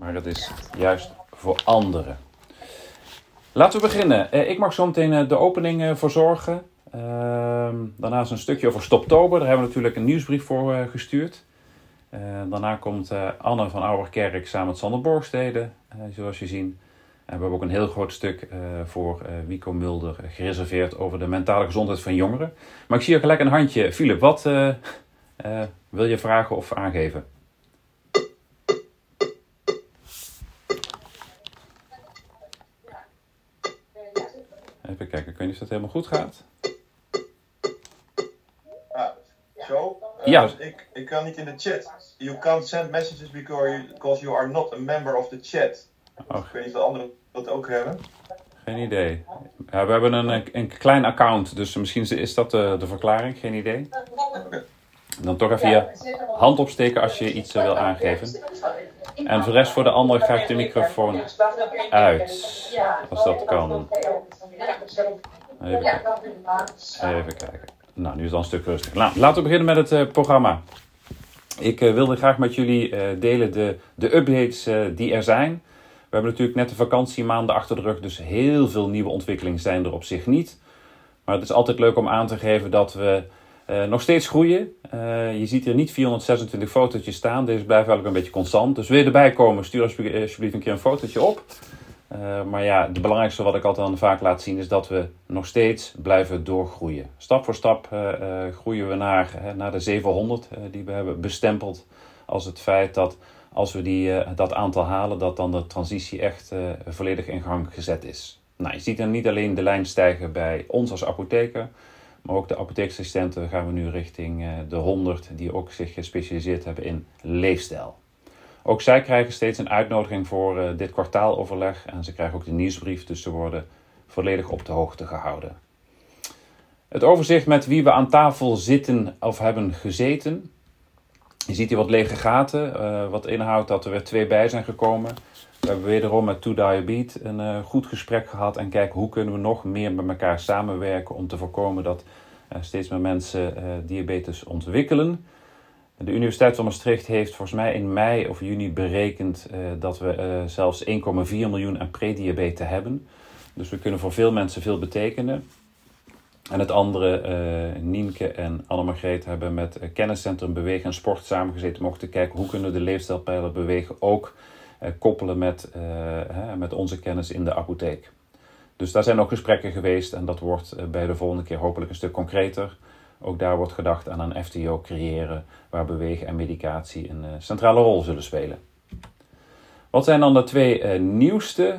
maar het is juist voor anderen. Laten we beginnen. Ik mag zo meteen de opening verzorgen. Daarnaast een stukje over Stoptober. Daar hebben we natuurlijk een nieuwsbrief voor gestuurd. Daarna komt Anne van Ouwerkerk samen met Sander Borgstede, zoals je ziet. En we hebben ook een heel groot stuk voor Wico Mulder gereserveerd over de mentale gezondheid van jongeren. Maar ik zie al gelijk een handje. Philip, wat wil je vragen of aangeven? Even kijken, ik weet niet of dat helemaal goed gaat. Zo? Ja. Ik kan niet in de chat. You can't send messages because you are not a member of the chat. Oh. Ik weet niet of anderen dat ook hebben. Geen idee. Ja, we hebben een klein account, dus misschien is dat de verklaring. Geen idee. Okay. Dan toch even je hand opsteken als je iets wil aangeven. En voor de rest, voor de anderen, ga ik de microfoon uit. Als dat kan. Even kijken. Nou, nu is het al een stuk rustig. Laten we beginnen met het programma. Ik wilde graag met jullie delen de updates die er zijn. We hebben natuurlijk net de vakantiemaanden achter de rug, dus heel veel nieuwe ontwikkelingen zijn er op zich niet. Maar het is altijd leuk om aan te geven dat we nog steeds groeien. Je ziet hier niet 426 fotootjes staan. Deze blijven eigenlijk een beetje constant. Dus wil je erbij komen, stuur alsjeblieft een keer een fotootje op. Maar ja, het belangrijkste wat ik altijd dan vaak laat zien is dat we nog steeds blijven doorgroeien. Stap voor stap groeien we naar de 700 die we hebben bestempeld als het feit dat als we dat aantal halen, dat dan de transitie echt volledig in gang gezet is. Nou, je ziet dan niet alleen de lijn stijgen bij ons als apotheker, maar ook de apotheeksassistenten gaan we nu richting de 100 die ook zich gespecialiseerd hebben in leefstijl. Ook zij krijgen steeds een uitnodiging voor dit kwartaaloverleg en ze krijgen ook de nieuwsbrief, dus ze worden volledig op de hoogte gehouden. Het overzicht met wie we aan tafel zitten of hebben gezeten. Je ziet hier wat lege gaten, wat inhoudt dat er weer 2 bij zijn gekomen. We hebben wederom met To Diabetes een goed gesprek gehad en kijken hoe kunnen we nog meer met elkaar samenwerken om te voorkomen dat steeds meer mensen diabetes ontwikkelen. De Universiteit van Maastricht heeft volgens mij in mei of juni berekend dat we zelfs 1,4 miljoen aan prediabetes hebben. Dus we kunnen voor veel mensen veel betekenen. En het andere, Nienke en Anne-Margreet hebben met Kenniscentrum Bewegen en Sport samengezeten om ook te kijken hoe kunnen we de leefstijlpijler bewegen ook koppelen met onze kennis in de apotheek. Dus daar zijn ook gesprekken geweest en dat wordt bij de volgende keer hopelijk een stuk concreter. Ook daar wordt gedacht aan een FTO creëren waar bewegen en medicatie een centrale rol zullen spelen. Wat zijn dan de 2 nieuwste?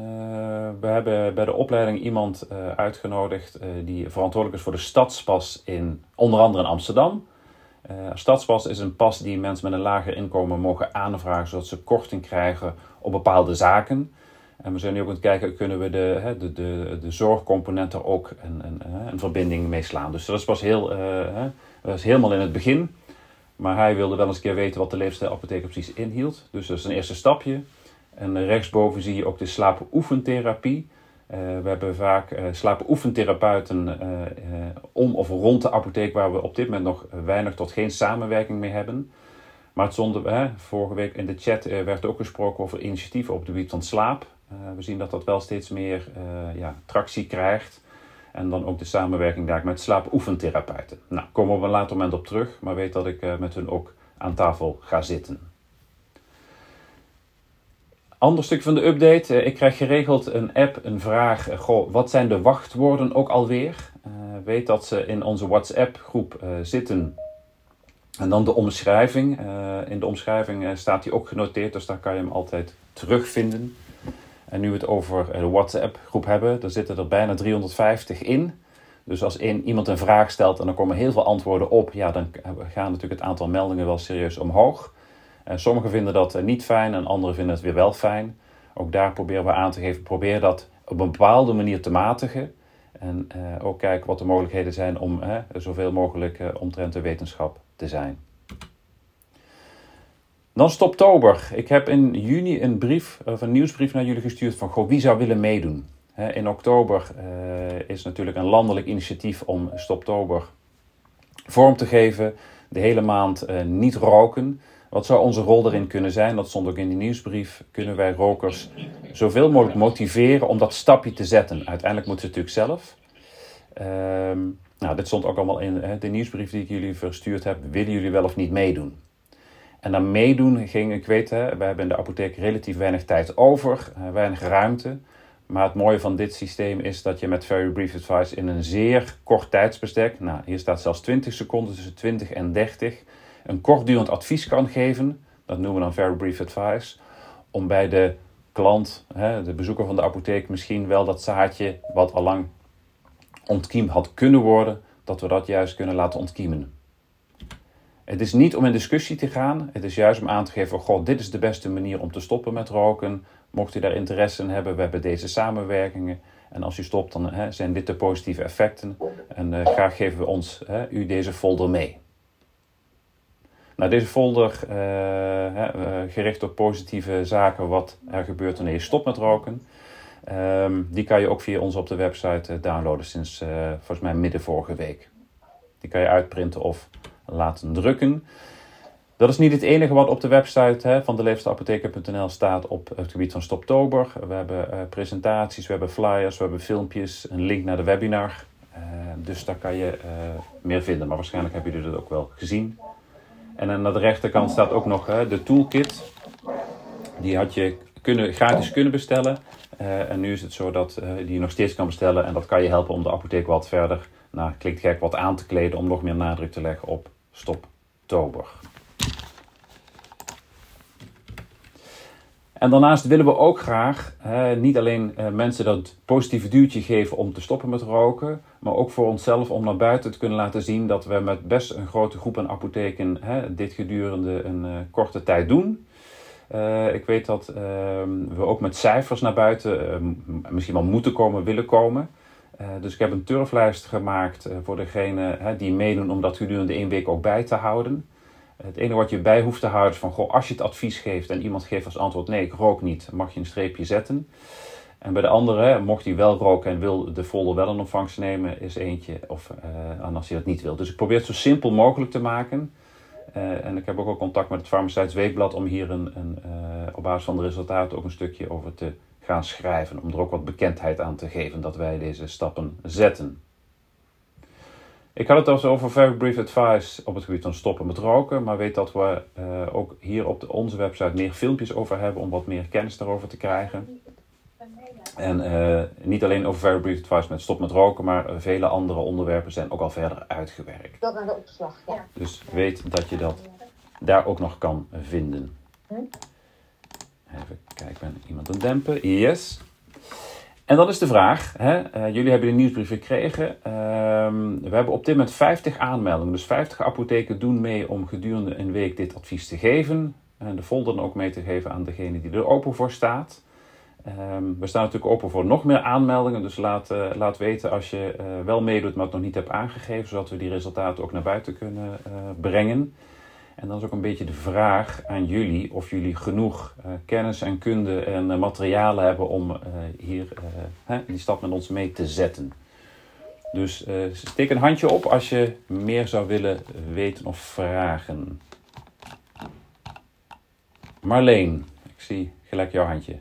We hebben bij de opleiding iemand uitgenodigd die verantwoordelijk is voor de stadspas onder andere in Amsterdam. Stadspas is een pas die mensen met een lager inkomen mogen aanvragen zodat ze korting krijgen op bepaalde zaken. En we zijn nu ook aan het kijken, kunnen we de zorgcomponent er ook een verbinding mee slaan. Dus dat is pas dat is helemaal in het begin. Maar hij wilde wel eens een keer weten wat de leefstijlapotheek precies inhield. Dus dat is een eerste stapje. En rechtsboven zie je ook de slaapoefentherapie. We hebben vaak slaapoefentherapeuten om of rond de apotheek waar we op dit moment nog weinig tot geen samenwerking mee hebben. Maar vorige week in de chat werd ook gesproken over initiatieven op het gebied van slaap. We zien dat dat wel steeds meer tractie krijgt. En dan ook de samenwerking daar met slaapoefentherapeuten. Nou, komen we op een later moment op terug, maar weet dat ik met hun ook aan tafel ga zitten. Ander stuk van de update. Ik krijg geregeld een app, een vraag. Wat zijn de wachtwoorden ook alweer? Weet dat ze in onze WhatsApp groep zitten. En dan de omschrijving. In de omschrijving staat die ook genoteerd, dus daar kan je hem altijd terugvinden. En nu we het over de WhatsApp groep hebben, daar zitten er bijna 350 in. Dus als iemand een vraag stelt en er komen heel veel antwoorden op, ja, dan gaan natuurlijk het aantal meldingen wel serieus omhoog. Sommigen vinden dat niet fijn en anderen vinden het weer wel fijn. Ook daar proberen we aan te geven, probeer dat op een bepaalde manier te matigen. En ook kijken wat de mogelijkheden zijn om zoveel mogelijk omtrent de wetenschap te zijn. Dan Stoptober. Ik heb in juni een nieuwsbrief naar jullie gestuurd van wie zou willen meedoen. In oktober is natuurlijk een landelijk initiatief om Stoptober vorm te geven. De hele maand niet roken. Wat zou onze rol erin kunnen zijn? Dat stond ook in die nieuwsbrief. Kunnen wij rokers zoveel mogelijk motiveren om dat stapje te zetten? Uiteindelijk moeten ze natuurlijk zelf. Dit stond ook allemaal in de nieuwsbrief die ik jullie verstuurd heb. Willen jullie wel of niet meedoen? En dan meedoen ging, ik weet, wij hebben in de apotheek relatief weinig tijd over, weinig ruimte. Maar het mooie van dit systeem is dat je met Very Brief Advice in een zeer kort tijdsbestek, hier staat zelfs 20 seconden, tussen 20 en 30, een kortdurend advies kan geven. Dat noemen we dan Very Brief Advice. Om bij de klant, de bezoeker van de apotheek, misschien wel dat zaadje wat allang ontkiemd had kunnen worden, dat we dat juist kunnen laten ontkiemen. Het is niet om in discussie te gaan. Het is juist om aan te geven, dit is de beste manier om te stoppen met roken. Mocht u daar interesse in hebben, we hebben deze samenwerkingen. En als u stopt, dan zijn dit de positieve effecten. En graag geven we u deze folder mee. Nou, deze folder, gericht op positieve zaken wat er gebeurt wanneer je stopt met roken. Die kan je ook via ons op de website downloaden sinds volgens mij midden vorige week. Die kan je uitprinten of laten drukken. Dat is niet het enige wat op de website van deleefsteapotheker.nl staat op het gebied van Stoptober. We hebben presentaties, we hebben flyers, we hebben filmpjes, een link naar de webinar. Dus daar kan je meer vinden, maar waarschijnlijk hebben jullie dat ook wel gezien. En aan de rechterkant staat ook nog de toolkit. Die had je gratis kunnen bestellen. En nu is het zo dat die je nog steeds kan bestellen. En dat kan je helpen om de apotheek wat verder, klinkt gek, wat aan te kleden. Om nog meer nadruk te leggen op Stoptober. En daarnaast willen we ook graag niet alleen mensen dat positieve duwtje geven om te stoppen met roken. Maar ook voor onszelf om naar buiten te kunnen laten zien dat we met best een grote groep aan apotheken dit gedurende een korte tijd doen. Ik weet dat we ook met cijfers naar buiten misschien wel moeten willen komen. Dus ik heb een turflijst gemaakt voor degene die meedoen om dat gedurende 1 week ook bij te houden. Het enige wat je bij hoeft te houden is van, als je het advies geeft en iemand geeft als antwoord nee, ik rook niet, mag je een streepje zetten. En bij de andere, mocht hij wel roken en wil de folder wel in ontvangst nemen, is eentje. En als hij dat niet wil. Dus ik probeer het zo simpel mogelijk te maken. En ik heb ook al contact met het Farmaceutisch Weekblad om hier op basis van de resultaten ook een stukje over te gaan schrijven. Om er ook wat bekendheid aan te geven dat wij deze stappen zetten. Ik had het also over Very Brief Advice op het gebied van stoppen met roken. Maar weet dat we ook hier op onze website meer filmpjes over hebben om wat meer kennis daarover te krijgen. En niet alleen over Very Brief Advice met stop met roken, maar vele andere onderwerpen zijn ook al verder uitgewerkt. Dat naar de opslag, ja. Dus weet dat je dat daar ook nog kan vinden. Even kijken, ik ben iemand aan het dempen. Yes. En dan is de vraag, jullie hebben de nieuwsbrief gekregen. We hebben op dit moment 50 aanmeldingen. Dus 50 apotheken doen mee om gedurende een week dit advies te geven. En de folder dan ook mee te geven aan degene die er open voor staat. We staan natuurlijk open voor nog meer aanmeldingen. Dus laat weten als je wel meedoet, maar het nog niet hebt aangegeven. Zodat we die resultaten ook naar buiten kunnen brengen. En dan is ook een beetje de vraag aan jullie of jullie genoeg kennis en kunde en materialen hebben om hier die stap met ons mee te zetten. Dus steek een handje op als je meer zou willen weten of vragen. Marleen, ik zie gelijk jouw handje.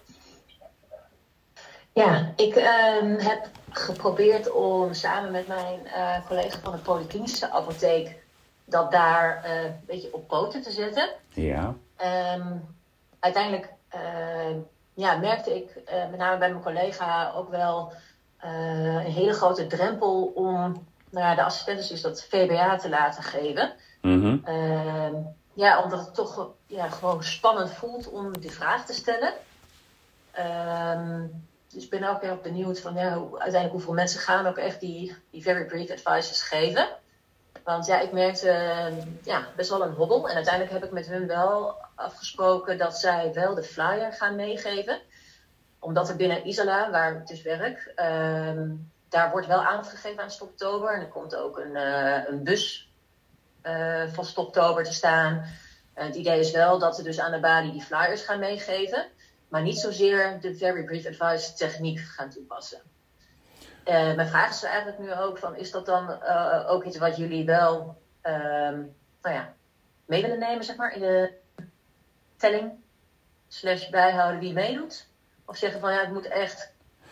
Ja, ik heb geprobeerd om samen met mijn collega van de Polyklinische apotheek dat daar een beetje op poten te zetten. Ja. Uiteindelijk merkte ik met name bij mijn collega ook wel een hele grote drempel om de assistenten dus dat VBA te laten geven. Mm-hmm. Omdat het toch gewoon spannend voelt om die vraag te stellen. Dus ik ben ook heel benieuwd van uiteindelijk hoeveel mensen gaan ook echt die very brief advices geven. Want ik merkte best wel een hobbel. En uiteindelijk heb ik met hun wel afgesproken dat zij wel de flyer gaan meegeven. Omdat er binnen Isola, waar ik dus werk, daar wordt wel aandacht gegeven aan Stoptober. En er komt ook een bus van Stoptober te staan. Het idee is wel dat ze dus aan de balie die flyers gaan meegeven. Maar niet zozeer de very brief advice techniek gaan toepassen. Mijn vraag is eigenlijk nu ook van, is dat dan ook iets wat jullie wel mee willen nemen, zeg maar, in de telling / bijhouden wie meedoet? Of zeggen van ja, het moet echt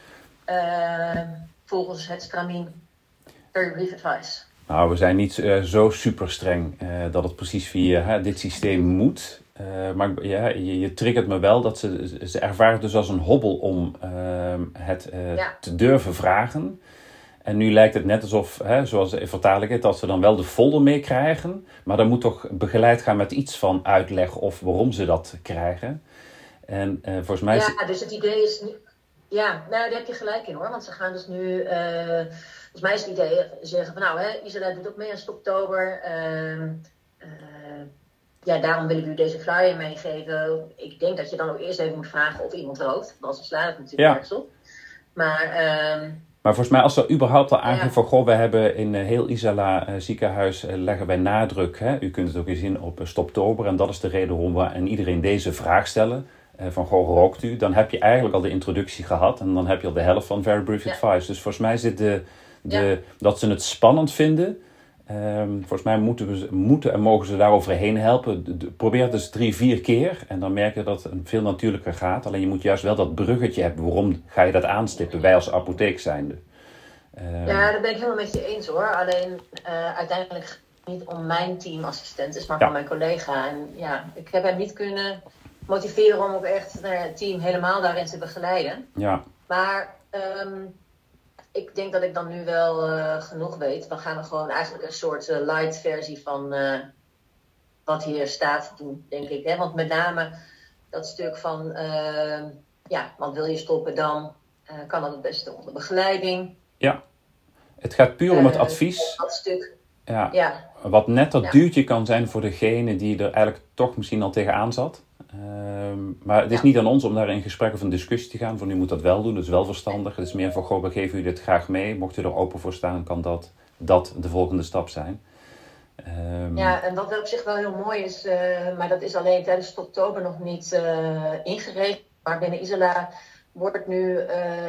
volgens het stramien very brief advice. Nou, we zijn niet zo super streng dat het precies via dit systeem moet. Maar ja, je triggert me wel dat ze ervaren het dus als een hobbel om het te durven vragen. En nu lijkt het net alsof, zoals vertaal ik het, dat ze dan wel de folder meekrijgen. Maar dan moet toch begeleid gaan met iets van uitleg of waarom ze dat krijgen. En volgens mij... Ja, dus het idee is... Ja, nou, daar heb je gelijk in hoor. Want ze gaan dus nu... volgens mij is het idee zeggen van nou, Isela doet ook mee aan Stoptober. Ja, daarom willen we u deze flyer meegeven. Ik denk dat je dan ook eerst even moet vragen of iemand rookt. Want ze slaan het natuurlijk ergens op. Maar volgens mij als er überhaupt al aangeeft van... Goh, we hebben in heel Isela ziekenhuis leggen wij nadruk. U kunt het ook eens zien op Stoptober. En dat is de reden waarom we aan iedereen deze vraag stellen. Van goh, rookt u? Dan heb je eigenlijk al de introductie gehad. En dan heb je al de helft van Very Brief Advice. Dus volgens mij zit dat ze het spannend vinden... volgens mij moeten en mogen ze daar overheen helpen. Probeer het dus 3-4 keer. En dan merk je dat het veel natuurlijker gaat. Alleen je moet juist wel dat bruggetje hebben. Waarom ga je dat aanstippen? Wij als apotheek zijnde. Ja, dat ben ik helemaal met je eens hoor. Alleen uiteindelijk niet om mijn teamassistent, maar van mijn collega. En ja, ik heb hem niet kunnen motiveren om ook echt het team helemaal daarin te begeleiden. Ja. Maar... ik denk dat ik dan nu wel genoeg weet. We gaan er gewoon eigenlijk een soort light versie van wat hier staat doen, denk ik. Hè? Want met name dat stuk van, want wil je stoppen dan kan dat het beste onder begeleiding. Ja, het gaat puur om het advies. Dat stuk. Ja. Wat net dat duwtje kan zijn voor degene die er eigenlijk toch misschien al tegenaan zat. Maar het is niet aan ons om daar in gesprek of een discussie te gaan. Van u moet dat wel doen, dat is wel verstandig. Het is meer van, goh, we geven u dit graag mee. Mocht u er open voor staan, kan dat de volgende stap zijn. Ja, en wat op zich wel heel mooi is, maar dat is alleen tijdens oktober nog niet ingeregeld. Maar binnen Isela wordt nu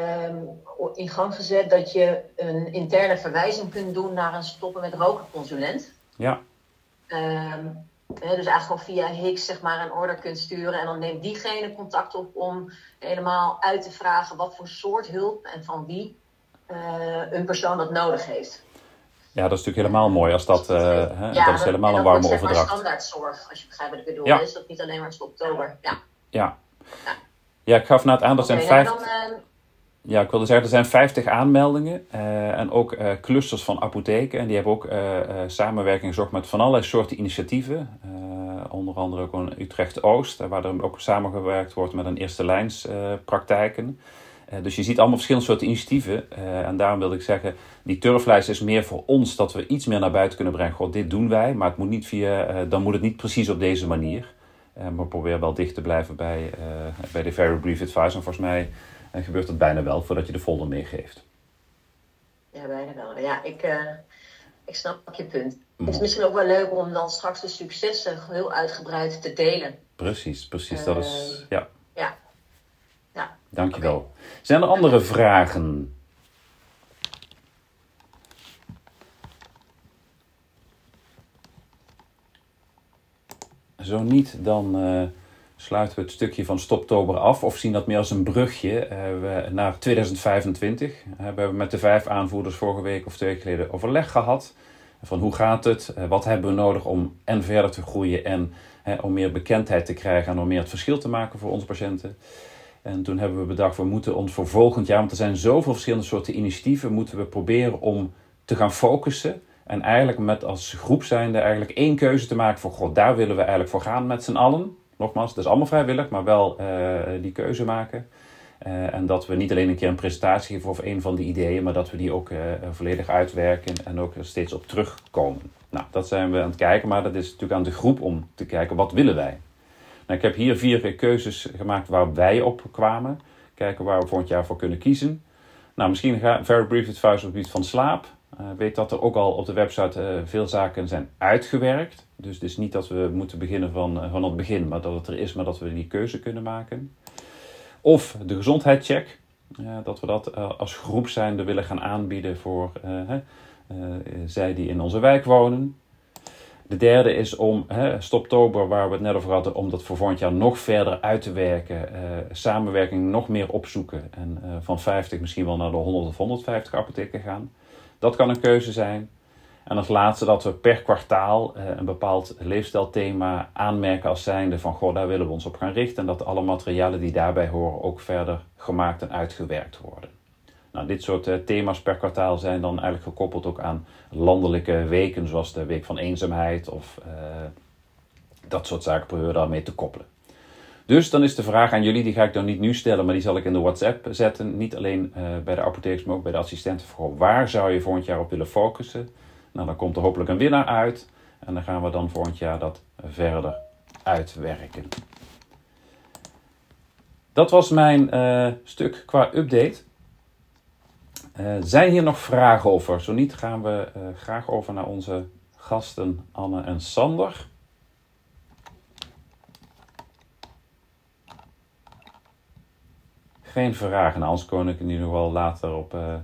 in gang gezet dat je een interne verwijzing kunt doen naar een stoppen met roken consulent. Ja. Dus eigenlijk gewoon via Hicks zeg maar een order kunt sturen. En dan neemt diegene contact op om helemaal uit te vragen wat voor soort hulp en van wie een persoon dat nodig heeft. Ja, dat is natuurlijk helemaal mooi als dat is helemaal een warme overdracht. Dat is standaardzorg, als je begrijpt wat ik bedoel. Ja. Is dat niet alleen maar oktober? Ja, ik gaf net aan, dat zijn 50... Ja, ik wilde zeggen, er zijn 50 aanmeldingen en ook clusters van apotheken. En die hebben ook samenwerking gezocht met van allerlei soorten initiatieven. Onder andere ook in Utrecht-Oost, waar er ook samengewerkt wordt met een eerste lijns praktijken. Dus je ziet allemaal verschillende soorten initiatieven. En daarom wilde ik zeggen, die turflijst is meer voor ons dat we iets meer naar buiten kunnen brengen. Goh, dit doen wij, maar het moet niet dan moet het niet precies op deze manier. Maar probeer wel dicht te blijven bij de Very Brief Advice. En volgens mij... En gebeurt het bijna wel voordat je de folder meegeeft. Ja, bijna wel. Ja, ik snap je punt. Het is misschien ook wel leuk om dan straks de successen heel uitgebreid te delen. Precies. Dat is... Ja. Dankjewel. Okay. Zijn er andere vragen? Zo niet, dan... sluiten we het stukje van Stoptober af of zien dat meer als een brugje naar 2025. We hebben met de 5 aanvoerders vorige week of 2 weken geleden overleg gehad. Van hoe gaat het? Wat hebben we nodig om verder te groeien en om meer bekendheid te krijgen en om meer het verschil te maken voor onze patiënten. En toen hebben we bedacht, we moeten ons voor volgend jaar, want er zijn zoveel verschillende soorten initiatieven, moeten we proberen om te gaan focussen. En eigenlijk met als groep zijnde eigenlijk 1 keuze te maken voor, god, daar willen we eigenlijk voor gaan met z'n allen. Nogmaals, het is allemaal vrijwillig, maar wel die keuze maken. En dat we niet alleen een keer een presentatie geven over een van die ideeën, maar dat we die ook volledig uitwerken en ook er steeds op terugkomen. Nou, dat zijn we aan het kijken, maar dat is natuurlijk aan de groep om te kijken, wat willen wij? Nou, ik heb hier 4 keuzes gemaakt waar wij op kwamen. Kijken waar we volgend jaar voor kunnen kiezen. Nou, misschien Very Brief Advice op het gebied van slaap. Weet dat er ook al op de website veel zaken zijn uitgewerkt. Dus het is niet dat we moeten beginnen van het begin, maar dat het er is, maar dat we die keuze kunnen maken. Of de gezondheidscheck. Dat we dat als groep zijnde willen gaan aanbieden voor zij die in onze wijk wonen. De derde is om Stoptober, waar we het net over hadden, om dat voor volgend jaar nog verder uit te werken. Samenwerking nog meer opzoeken. En van 50 misschien wel naar de 100 of 150 apotheken gaan. Dat kan een keuze zijn. En als laatste dat we per kwartaal een bepaald leefstijlthema aanmerken als zijnde van goh, daar willen we ons op gaan richten. En dat alle materialen die daarbij horen ook verder gemaakt en uitgewerkt worden. Nou, dit soort thema's per kwartaal zijn dan eigenlijk gekoppeld ook aan landelijke weken, zoals de Week van Eenzaamheid of dat soort zaken proberen we daarmee te koppelen. Dus dan is de vraag aan jullie, die ga ik dan niet nu stellen, maar die zal ik in de WhatsApp zetten. Niet alleen bij de apothekers, maar ook bij de assistenten. Voor waar zou je volgend jaar op willen focussen? Nou, dan komt er hopelijk een winnaar uit. En dan gaan we dan volgend jaar dat verder uitwerken. Dat was mijn stuk qua update. Zijn hier nog vragen over? Zo niet gaan we graag over naar onze gasten Anne en Sander. Geen vragen, anders kon ik er nu nog wel later op